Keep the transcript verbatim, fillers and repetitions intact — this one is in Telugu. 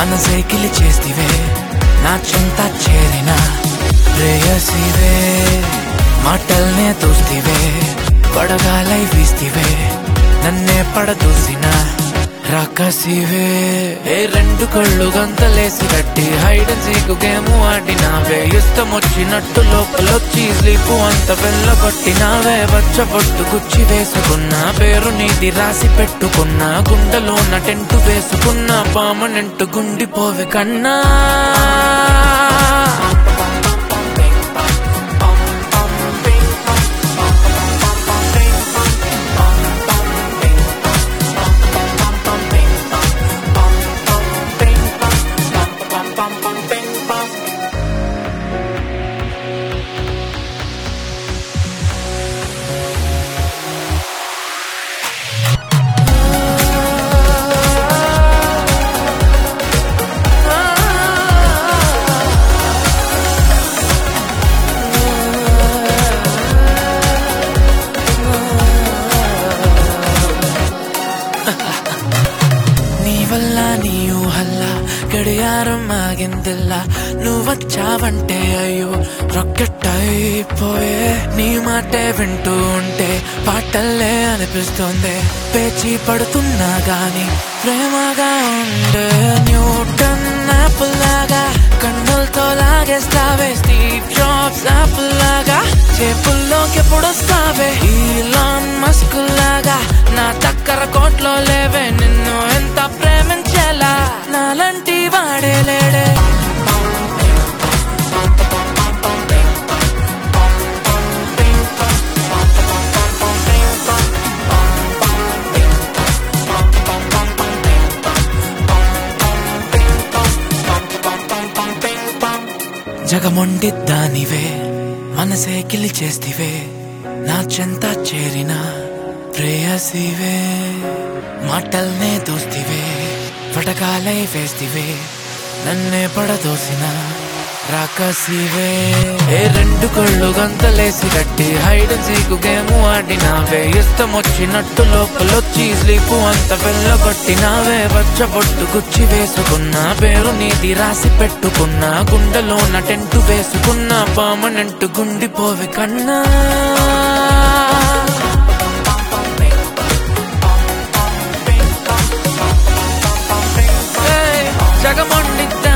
మనసే కిలి చేస్తివే నా చెంత చేరిన ప్రేయసివే మాటల్నే తోస్తివే పడగాలై వీస్తివే నన్నే పడదూసిన రాకసివే ఏ రెండు కళ్ళు గంతలేసి కట్టి హైడ్ అండ్ సీక్ గేమ్ ఆడినావే ఇష్టం వచ్చినట్టు లోపలొచ్చి స్లీపు అంత వెళ్ళగొట్టినావే వచ్చబొట్టు గుచ్చి వేసుకున్నా పేరు నీది రాసి పెట్టుకున్నా గుండెలోన టెంటు వేసుకున్నా పామనెంటు గుండిపోవే కన్నా నీ ఊహల్ల గడియారం ఆగిందిల్ల నువ్వొచ్చావంటే అయ్యో రాకెట్ అయిపోయే నీ మాటే వింటూ ఉంటే పాటల్లే అనిపిస్తుంది పేచి పడుతున్నా గాని ప్రేమగా ఉండే న్యూటన్ యాపిల్ లాగా కన్నులతో లాగేస్తావే స్టీవ్ జాబ్స్ యాపిల్ లాగా చేపుల్లోకి ఎప్పుడొస్తావే ఈలాన్ మస్క్ లాగా నా చక్కర కోట్లో లేవే నిన్ను ఎంత ప్రేమించేలా నాలంటి వాడే లేడే జగమొండిద్దానివే మనసే కిలి చేస్తివే నా చెంత చేరిన ప్రేయసివే మాటల్నే దోస్తివే పటకాలై వేస్తివే నన్నే పడదోసిన రాకసివే ఏ రెండు కళ్ళు గంతలేసి కట్టి హైడ్ అండ్ సీక్ గేమ్ ఆడినావే ఇష్టం వచ్చినట్టు లోపలొచ్చి స్లీపు అంత వెళ్ళగొట్టినావే వచ్చబొట్టు గుచ్చి వేసుకున్నా పేరు నీది రాసి పెట్టుకున్నా గుండెలోన టెంటు వేసుకున్నా పామనెంటు గుండిపోవే కన్నా జగమొండి